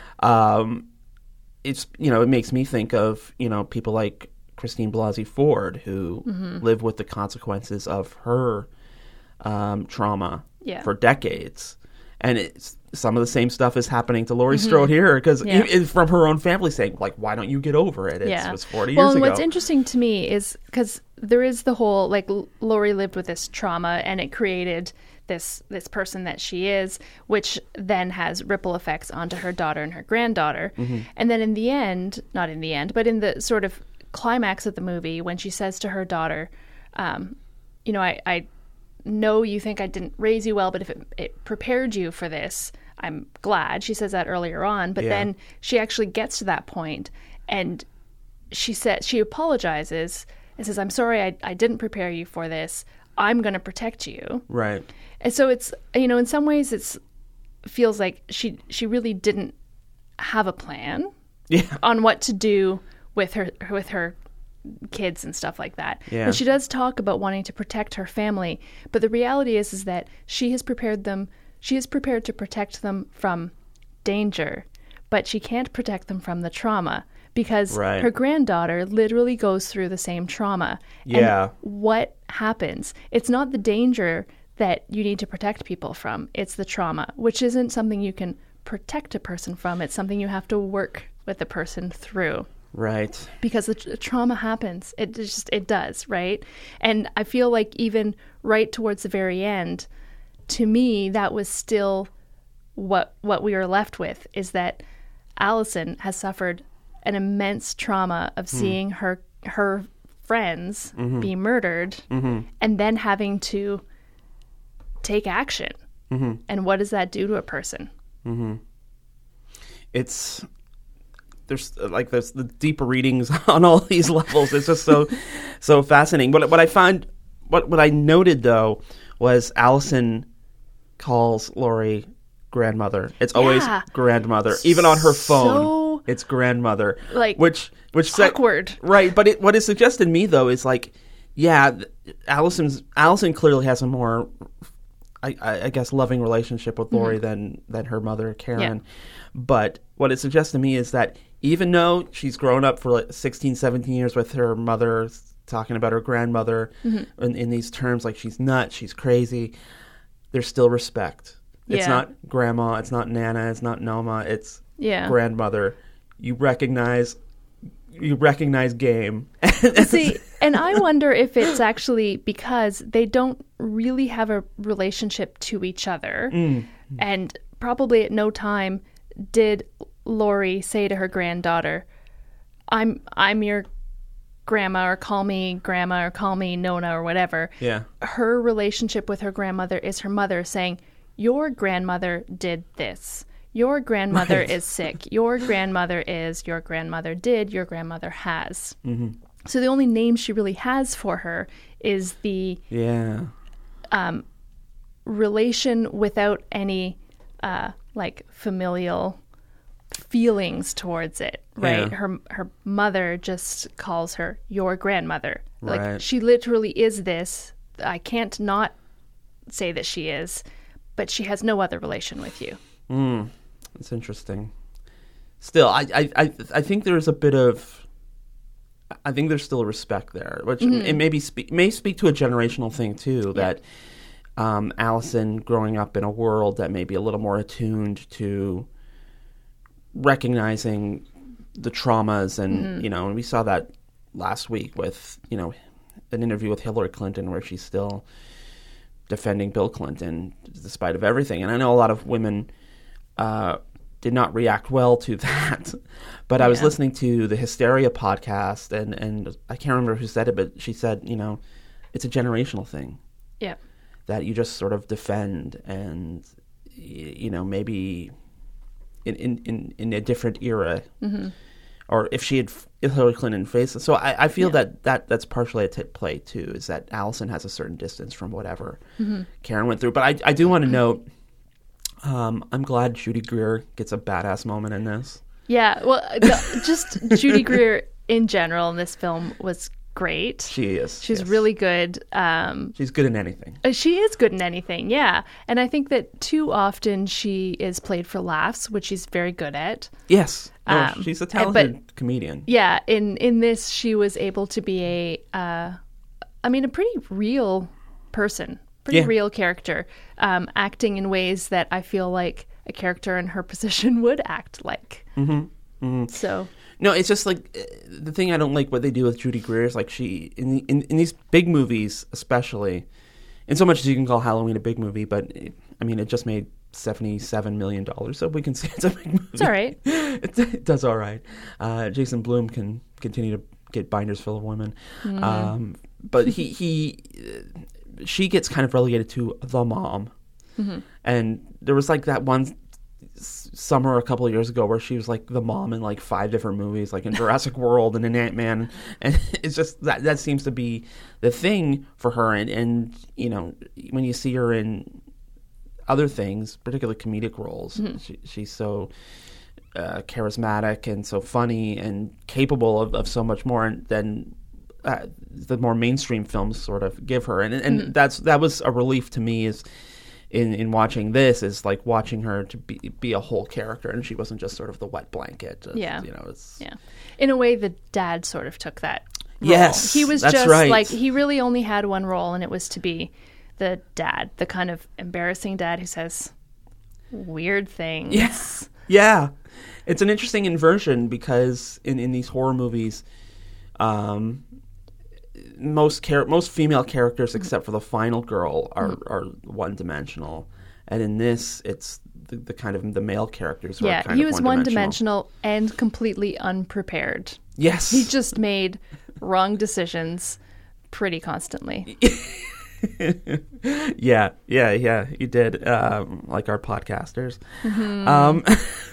Um, it's, you know, it makes me think of, you know, people like Christine Blasey Ford who Mm-hmm. live with the consequences of her um, trauma Yeah. for decades. And it's some of the same stuff is happening to Laurie Strode here because Mm-hmm. Yeah. from her own family saying, like, why don't you get over it? It's, Yeah. It was forty well, years and ago. what's interesting to me is because there is the whole, like, L- Laurie lived with this trauma and it created this this person that she is, which then has ripple effects onto her daughter and her granddaughter. Mm-hmm. And then in the end, not in the end, but in the sort of climax of the movie, when she says to her daughter, um, you know, I, I know you think I didn't raise you well, but if it, it prepared you for this, I'm glad. She says that earlier on, but Yeah. then she actually gets to that point and she said she apologizes and says, I'm sorry I, I didn't prepare you for this. I'm going to protect you. right. And so it's, you know, in some ways it's feels like she she really didn't have a plan Yeah. on what to do with her with her kids and stuff like that. Yeah. And she does talk about wanting to protect her family, but the reality is is that she has prepared them she is prepared to protect them from danger, but she can't protect them from the trauma because Right. her granddaughter literally goes through the same trauma. Yeah. And what happens? It's not the danger that you need to protect people from. It's the trauma, which isn't something you can protect a person from. It's something you have to work with the person through Right. because the tra- trauma happens. It just it does, right? And I feel like even right towards the very end, to me, that was still what what we were left with is that Allison has suffered an immense trauma of seeing her her friends be murdered and then having to take action. And what does that do to a person? It's there's uh, like there's the deeper readings on all these levels. It's just so so fascinating. What what I find what what I noted though was Allison calls Laurie grandmother. It's always Yeah. grandmother, even on her phone. So, it's grandmother, like, which which se- awkward. right? But it, what it suggested to me though is like, yeah, th- Allison's Allison clearly has a more I, I guess loving relationship with Laurie than than her mother Karen. Yeah. But what it suggests to me is that even though she's grown up for like sixteen, seventeen years with her mother, talking about her grandmother in, in these terms, like she's nuts, she's crazy, there's still respect. It's Yeah. not grandma, it's not Nana, it's not Noma, it's Yeah. grandmother. You recognize you recognize game. See, and I wonder if it's actually because they don't really have a relationship to each other. And probably at no time did Laurie say to her granddaughter, I'm I'm your grandma, or call me grandma, or call me Nona, or whatever. Yeah. Her relationship with her grandmother is her mother saying, your grandmother did this. Your grandmother Right. is sick. Your grandmother is, your grandmother did, your grandmother has. Mm-hmm. So the only name she really has for her is the Yeah. relation without any uh, like familial feelings towards it, right? Yeah. Her her mother just calls her your grandmother. Like Right. she literally is this. I can't not say that she is, but she has no other relation with you. Mm, that's interesting. Still, I, I, I, I think there's a bit of, I think there's still a respect there, which mm-hmm. it may be spe- may speak to a generational thing too. Yeah. That um, Allison growing up in a world that may be a little more attuned to recognizing the traumas, and mm-hmm. you know, and we saw that last week with, you know, an interview with Hillary Clinton where she's still defending Bill Clinton despite of everything. And I know a lot of women uh, did not react well to that, but yeah. I was listening to the Hysteria podcast, and, and I can't remember who said it, but she said, you know, it's a generational thing. Yeah. That you just sort of defend, and, you know, maybe in, in, in, in a different era, mm-hmm. or if she had, if Hillary Clinton faced it. So I, I feel yeah. that, that that's partially at play too, is that Allison has a certain distance from whatever mm-hmm. Karen went through. But I, I do want to note, um, I'm glad Judy Greer gets a badass moment in this. Yeah, well, the, just Judy Greer in general in this film was great. She is. She's yes. really good. Um, She's good in anything. She is good in anything, yeah. And I think that too often she is played for laughs, which she's very good at. Yes. No, um, she's a talented but, comedian. Yeah, in, in this, she was able to be a, uh, I mean, a pretty real person, pretty yeah. real character, um, acting in ways that I feel like a character in her position would act like. Mm-hmm. Mm-hmm. So... No, it's just like the thing I don't like what they do with Judy Greer is like she in, in in these big movies, especially, in so much as you can call Halloween a big movie, but it, I mean it just made seventy-seven million dollars, so we can say it's a big movie. It's all right. it, it does all right. Uh, Jason Blum can continue to get binders full of women, mm. um, but he he uh, she gets kind of relegated to the mom, mm-hmm. and there was like that one summer a couple of years ago where she was like the mom in like five different movies, like in Jurassic World and in Ant-Man, and it's just that that seems to be the thing for her. And, and you know, when you see her in other things, particularly comedic roles, mm-hmm. she, she's so uh, charismatic and so funny and capable of, of so much more than uh, the more mainstream films sort of give her. And and mm-hmm. that's that was a relief to me, is In, in watching this, is like watching her to be be a whole character, and she wasn't just sort of the wet blanket. Of, yeah, you know, it's yeah. In a way, the dad sort of took that role. Yes, he was that's just right. like he really only had one role, and it was to be the dad, the kind of embarrassing dad who says weird things. Yes, yeah. It's an interesting inversion because in, in these horror movies, um. Most char- most female characters, except for the final girl, are, mm. are one dimensional, and in this, it's the, the kind of the male characters. Who yeah, are kind he of was one dimensional and completely unprepared. Yes, he just made wrong decisions pretty constantly. yeah, yeah, yeah. You did, um, like our podcasters. Mm-hmm. Um,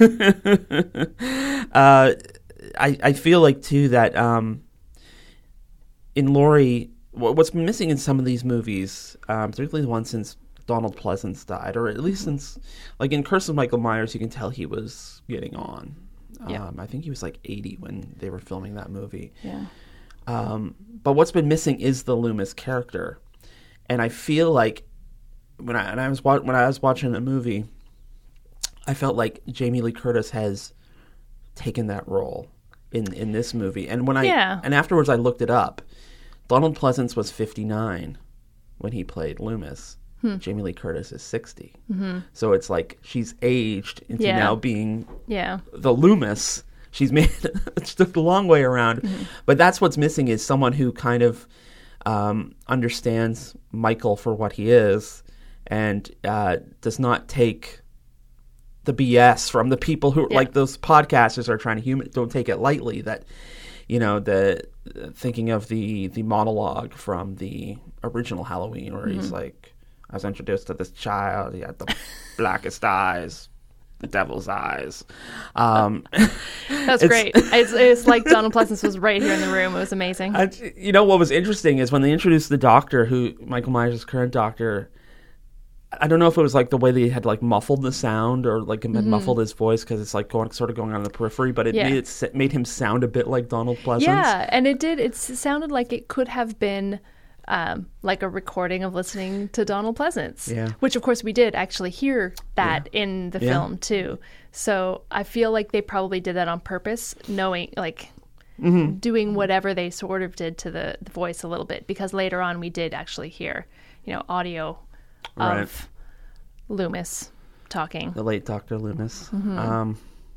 uh, I I feel like too that. Um, In Laurie, what's been missing in some of these movies, um, particularly the one since Donald Pleasance died, or at least since, like in Curse of Michael Myers, you can tell he was getting on. Yeah. Um, I think he was like eighty when they were filming that movie. Yeah. Um, but what's been missing is the Loomis character, and I feel like when I, and I was when I was watching the movie, I felt like Jamie Lee Curtis has taken that role in in this movie. And when I yeah. and afterwards I looked it up. Donald Pleasance was fifty-nine when he played Loomis. Hmm. Jamie Lee Curtis is sixty. Mm-hmm. So it's like she's aged into yeah. now being yeah. the Loomis. She's made it took a long way around. Mm-hmm. But that's what's missing, is someone who kind of um, understands Michael for what he is, and uh, does not take the B S from the people who, yeah. like those podcasters are trying to human, don't take it lightly. That, you know, the uh, thinking of the, the monologue from the original Halloween where mm-hmm. he's like, I was introduced to this child, he had the blackest eyes, the devil's eyes. Um, That's great. It's, it's like Donald Pleasance was right here in the room. It was amazing. I, you know, what was interesting is when they introduced the doctor, who Michael Myers' current doctor, I don't know if it was like the way they had like muffled the sound, or like had mm-hmm. muffled his voice because it's like going sort of going on in the periphery, but it yeah. made it made him sound a bit like Donald Pleasance. Yeah, and it did. It sounded like it could have been um, like a recording of listening to Donald Pleasance. Yeah. Which, of course, we did actually hear that Yeah. in the Yeah. film, too. So I feel like they probably did that on purpose, knowing, like, Mm-hmm. doing whatever they sort of did to the, the voice a little bit, because later on we did actually hear, you know, audio of Right. Loomis talking. The late Doctor Loomis. Mm-hmm. Um,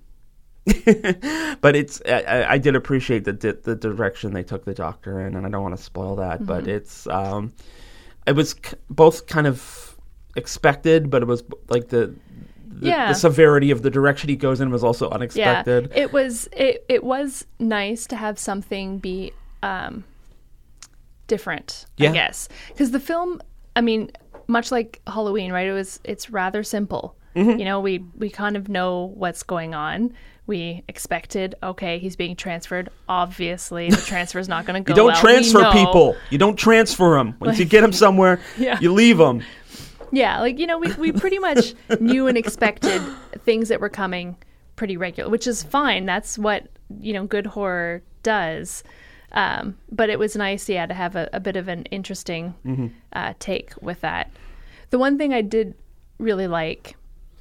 but it's I, I did appreciate the di- the direction they took the Doctor in, and I don't want to spoil that, Mm-hmm. but it's um, it was k- both kind of expected, but it was like the the, Yeah. the severity of the direction he goes in was also unexpected. Yeah, it was it, it was nice to have something be um, different, Yeah. I guess, because the film, I mean, much like Halloween, right? It was it's rather simple. Mm-hmm. You know, we we kind of know what's going on. We expected, okay, he's being transferred. Obviously, the transfer is not going to go You don't well. transfer We know. people. You don't transfer them. Once you get them somewhere, Yeah. you leave them. Yeah, like, you know, we, we pretty much knew and expected things that were coming pretty regular, which is fine. That's what, you know, good horror does. Um, but it was nice, yeah, to have a, a bit of an interesting Mm-hmm. uh, take with that. The one thing I did really like,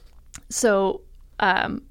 so um,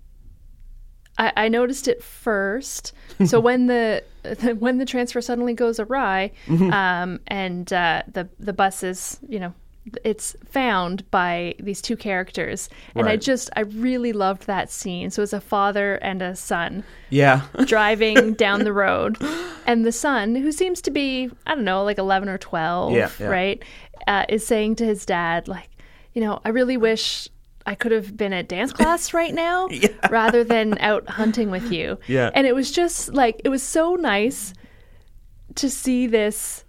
I, I noticed it first. So when the, the when the transfer suddenly goes awry, Mm-hmm. um, and uh, the the bus is, you know, it's found by these two characters, and I Right. just I really loved that scene. So it's a father and a son Yeah. driving down the road, and the son, who seems to be, I don't know, like eleven or twelve, Yeah, yeah. right, uh, is saying to his dad, like, you know, I really wish I could have been at dance class right now rather than out hunting with you. Yeah. And it was just like, it was so nice to see this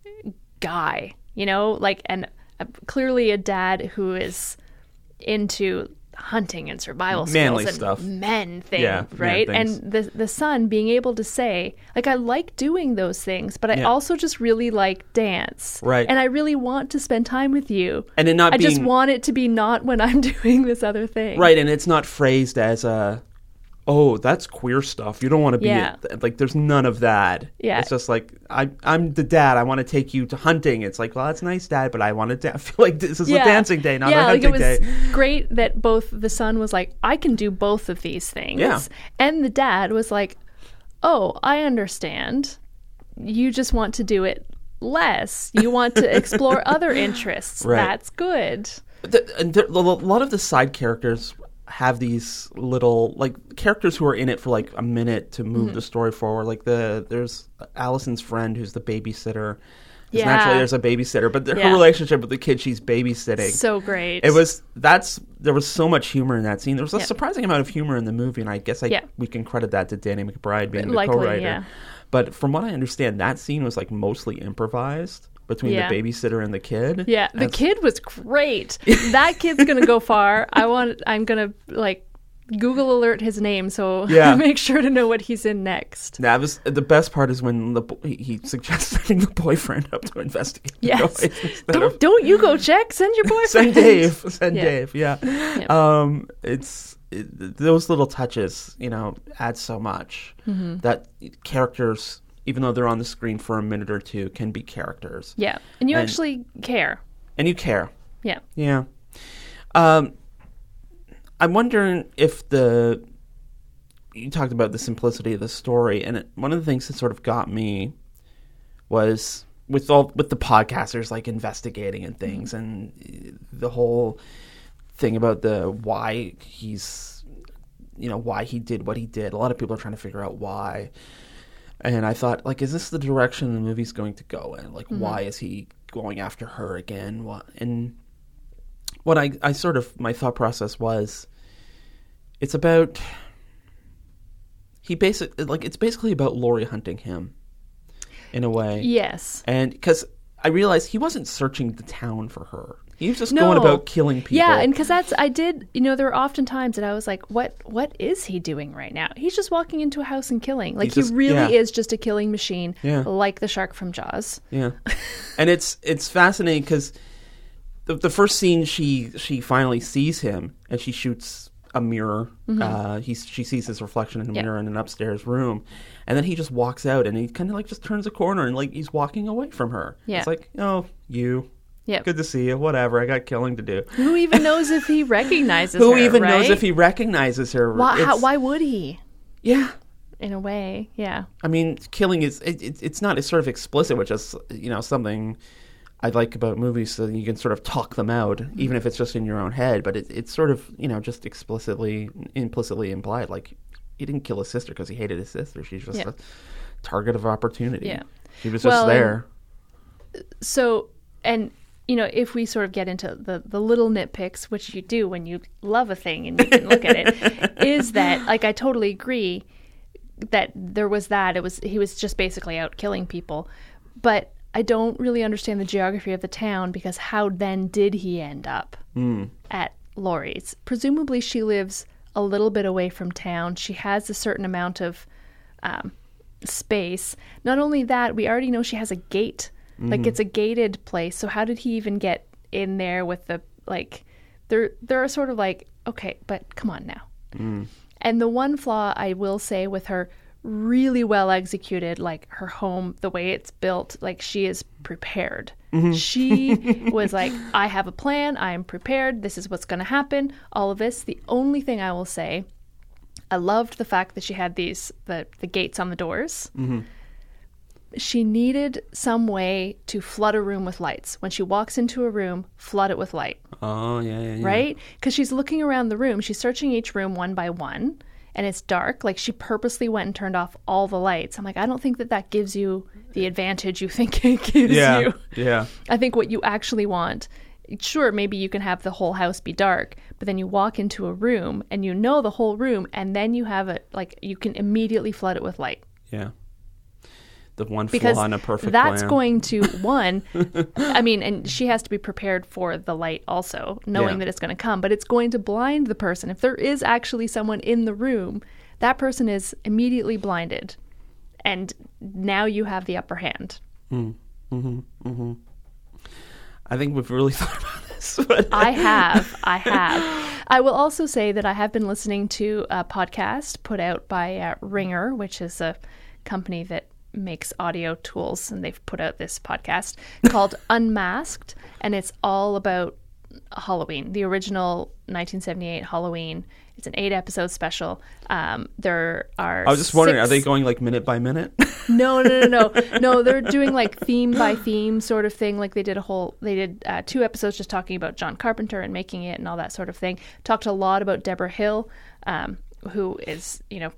guy, you know, like, and uh, clearly a dad who is into hunting and survival Manly skills and stuff. men thing, Yeah, man right? things. And the the son being able to say, like, I like doing those things, but I Yeah. also just really like dance, Right. And I really want to spend time with you, And it not I just being- want it to be not when I'm doing this other thing, Right, and it's not phrased as a, oh, that's queer stuff. You don't want to be Yeah. a, like. There's none of that. Yeah. It's just like I, I'm the dad. I want to take you to hunting. It's like, well, that's nice, Dad, but I want to. Da- I feel like this is a dancing day, not yeah, a hunting like it was day. great that both the son was like, I can do both of these things, Yeah. and the dad was like, oh, I understand. You just want to do it less. You want to explore other interests. Right. That's good. The, and there, a lot of the side characters have these little like characters who are in it for like a minute to move Mm-hmm. the story forward. Like the there's Allison's friend who's the babysitter. 'Cause Yeah. naturally there's a babysitter, but the, Yeah. her relationship with the kid she's babysitting. So great. It was that's there was so much humor in that scene. There was a Yeah. surprising amount of humor in the movie, and I guess I Yeah. we can credit that to Danny McBride being the Likely, co-writer. yeah. But from what I understand, that scene was like mostly improvised between Yeah. the babysitter and the kid. Yeah, the And- kid was great. That kid's gonna go far. I want. I'm gonna like Google alert his name so Yeah. I make sure to know what he's in next. That was the best part is when the bo- he, he suggests sending the boyfriend up to investigate. the Yes. noise instead Don't of- don't you go check. Send your boyfriend. Send Dave. Send Yeah. Dave. Yeah. Yeah. Um, it's it, those little touches, you know, add so much Mm-hmm. that characters, even though they're on the screen for a minute or two, can be characters. Yeah, and you And- actually care. And you care. Yeah. Yeah. Um, I'm wondering if the you talked about the simplicity of the story, and it, one of the things that sort of got me was with all with the podcasters like investigating and things, and the whole thing about the why he's you know why he did what he did. A lot of people are trying to figure out why. And I thought, like, is this the direction the movie's going to go in? Like, why is he going after her again? What and what I, I sort of my thought process was, it's about he basic like it's basically about Laurie hunting him, in a way. Yes. And because I realized he wasn't searching the town for her. He was just No. going about killing people. Yeah, and because that's I did. You know, there were often times that I was like, "What? What is he doing right now? He's just walking into a house and killing. Like He's just- he really yeah. is just a killing machine, Yeah. like the shark from Jaws." Yeah, and it's it's fascinating because the the first scene she she finally sees him and she shoots a mirror. Mm-hmm. Uh, he's she sees his reflection in a Yeah. mirror in an upstairs room, and then he just walks out and he kind of like just turns a corner and like he's walking away from her. Yeah. It's like, oh, you. Yeah. Good to see you. Whatever. I got killing to do. Who even knows if he recognizes Who her, even right? knows if he recognizes her? Why, how, It's- why would he? Yeah. In a way, yeah. I mean, killing is it, it, it's not it's sort of explicit, which is you know something I like about movies, so you can sort of talk them out, even if it's just in your own head. But it, it's sort of you know just explicitly, implicitly implied, like he didn't kill his sister because he hated his sister. She's just Yeah. a target of opportunity. Yeah. She was just Well, there. So, and you know, if we sort of get into the the little nitpicks, which you do when you love a thing and you can look at it, is that like I totally agree that there was that it was he was just basically out killing people, but I don't really understand the geography of the town because how then did he end up Mm. at Laurie's? Presumably she lives a little bit away from town. She has a certain amount of um, space. Not only that, we already know she has a gate. Like it's a gated place. So how did he even get in there with the like? There, there are sort of like okay, but come on now. Mm. And the one flaw I will say with her really well executed, like her home, the way it's built, like she is prepared. She was like, I have a plan. I am prepared. This is what's going to happen. All of this. The only thing I will say, I loved the fact that she had these, the, the gates on the doors. Mm-hmm. She needed some way to flood a room with lights. When she walks into a room, flood it with light. Oh yeah, yeah, yeah. Right? Because she's looking around the room. She's searching each room one by one, and it's dark. Like, she purposely went and turned off all the lights. I'm like, I don't think that that gives you the advantage you think it gives Yeah, you. yeah. I think what you actually want, sure, maybe you can have the whole house be dark, but then you walk into a room, and you know the whole room, and then you have it, like, you can immediately flood it with light. Yeah. The one Because flaw in a perfect that's plan. going to, one, I mean, and she has to be prepared for the light also, knowing Yeah. that it's going to come, but it's going to blind the person. If there is actually someone in the room, that person is immediately blinded. And now you have the upper hand. Mm. Mm-hmm. Mm-hmm. I think we've really thought about this. But I have. I have. I will also say that I have been listening to a podcast put out by uh, Ringer, which is a company that makes audio tools, and they've put out this podcast called Unmasked, and it's all about Halloween, the original nineteen seventy-eight Halloween. It's an eight episode special. Um, there are I was just wondering, six... are they going like minute by minute? No, no, no, no, no. They're doing like theme by theme sort of thing. Like they did a whole, they did uh, two episodes just talking about John Carpenter and making it and all that sort of thing. Talked a lot about Deborah Hill, um, who is, you know,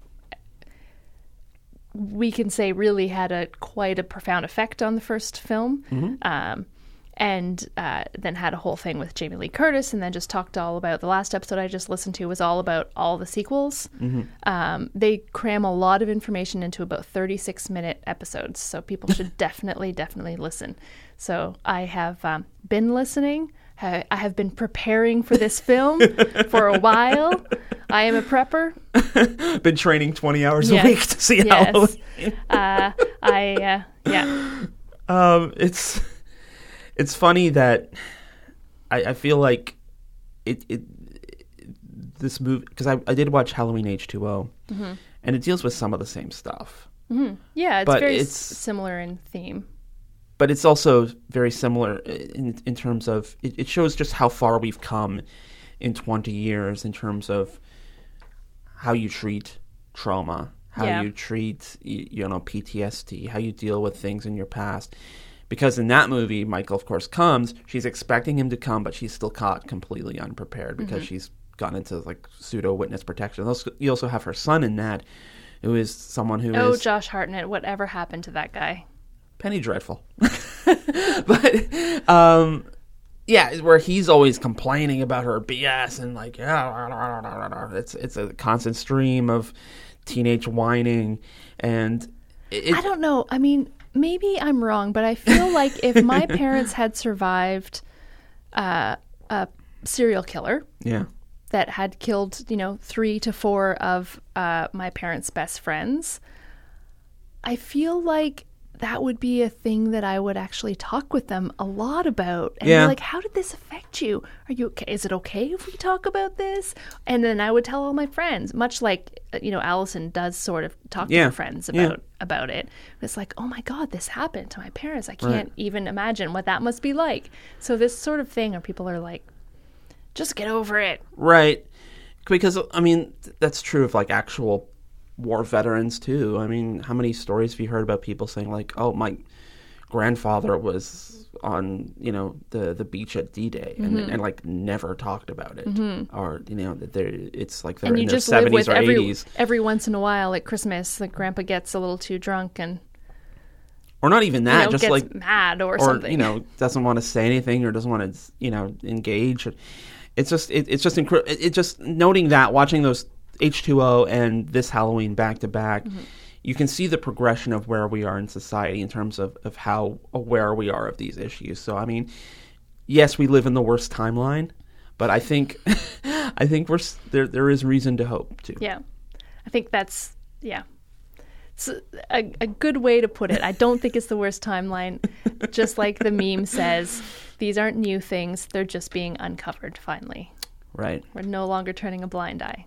we can say really had a quite a profound effect on the first film. Mm-hmm. Um, and uh, then had a whole thing with Jamie Lee Curtis, and then just talked all about the last episode I just listened to was all about all the sequels. Mm-hmm. Um, they cram a lot of information into about thirty-six minute episodes, so people should definitely, definitely listen. So I have um, been listening. I I have been preparing for this film for a while. I am a prepper. Been training twenty hours Yes. a week to see Yes. Halloween. Uh, I, uh, yeah. Um, it's it's funny that I, I feel like it, it this movie, because I, I did watch Halloween H two O, Mm-hmm. and it deals with some of the same stuff, Mm-hmm. Yeah, it's But very it's- s- similar in theme. but it's also very similar in in terms of it, it shows just how far we've come in twenty years in terms of how you treat trauma, how Yeah. you treat y- you know P T S D, how you deal with things in your past. Because in that movie, Michael, of course, comes. She's expecting him to come, but she's still caught completely unprepared because Mm-hmm. she's gone into like pseudo witness protection. Also- You also have her son in that, who is someone who Oh, is Josh Hartnett, whatever happened to that guy? Penny Dreadful. But um, yeah, where he's always complaining about her B S and like yeah, it's it's a constant stream of teenage whining, and it, I don't know. I mean, maybe I'm wrong, but I feel like if my parents had survived uh, a serial killer yeah. that had killed, you know, three to four of uh, my parents' best friends, I feel like that would be a thing that I would actually talk with them a lot about. And Yeah. be like, how did this affect you? Are you okay? Is it okay if we talk about this? And then I would tell all my friends, much like, you know, Allison does sort of talk Yeah. to her friends Yeah. about about it. It's like, oh my God, this happened to my parents. I can't even imagine what that must be like. So this sort of thing where people are like, just get over it. Right. Because, I mean, th- that's true of, like, actual war veterans, too. I mean, how many stories have you heard about people saying, like, oh, my grandfather was on, you know, the, the beach at D-Day and, Mm-hmm. and, like, never talked about it. Or, you know, that they're, it's like they're And you in their just live seventies with or every, eighties. every once in a while at Christmas, like grandpa gets a little too drunk and Or not even you that, know, just gets like... mad or, or something. you know, doesn't want to say anything or doesn't want to, you know, engage. It's just it, it's just incredible. It, it just noting that, watching those H two O and this Halloween back to back, you can see the progression of where we are in society in terms of, of how aware we are of these issues. So I mean, yes, we live in the worst timeline, but I think I think we're s- there. There is reason to hope too. Yeah. I think that's, yeah. It's a, a good way to put it. I don't think it's the worst timeline. Just like the meme says, these aren't new things. They're just being uncovered finally. Right. We're no longer turning a blind eye.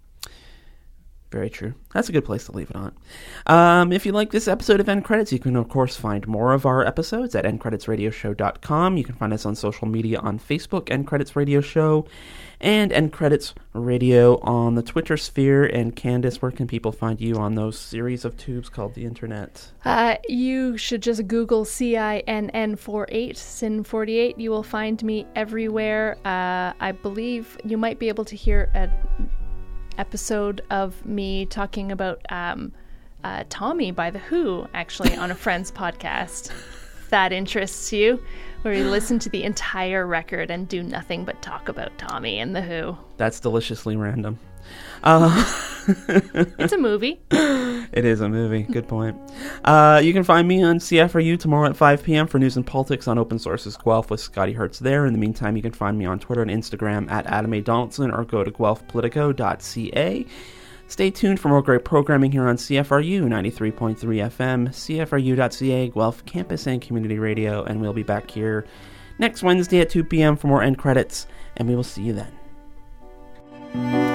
Very true. That's a good place to leave it on. Um, if you like this episode of End Credits, you can, of course, find more of our episodes at end credits radio show dot com. You can find us on social media on Facebook, End Credits Radio Show, and End Credits Radio on the Twitter sphere. And Candace, where can people find you on those series of tubes called the Internet? Uh, you should just Google C I N N forty-eight, Sin forty-eight. You will find me everywhere. Uh, I believe you might be able to hear a episode of me talking about um, uh, Tommy by The Who, actually, on a Friends podcast. If that interests you, where we listen to the entire record and do nothing but talk about Tommy and The Who. That's deliciously random. Uh, It's a movie. It is a movie. Good point. Uh, you can find me on C F R U tomorrow at five p.m. for news and politics on Open Sources Guelph with Scotty Hertz there. In the meantime, you can find me on Twitter and Instagram at Adam A. Donaldson or go to guelph politico dot c a. Stay tuned for more great programming here on C F R U ninety-three point three F M, C F R U dot c a, Guelph Campus and Community Radio, and we'll be back here next Wednesday at two p.m. for more End Credits, and we will see you then.